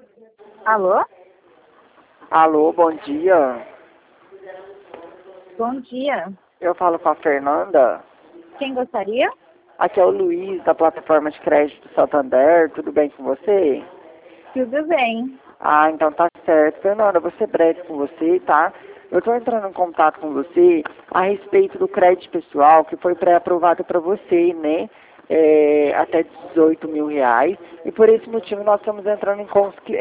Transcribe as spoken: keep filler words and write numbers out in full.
Alô? Alô, bom dia. Bom dia. Eu falo com a Fernanda. Quem gostaria? Aqui é o Luiz, da plataforma de crédito Santander. Tudo bem com você? Tudo bem. Ah, então tá certo. Fernanda, vou ser breve com você, tá? Eu estou entrando em contato com você a respeito do crédito pessoal que foi pré-aprovado para você, né? É, até dezoito mil reais. E por esse motivo nós estamos entrando em, cons-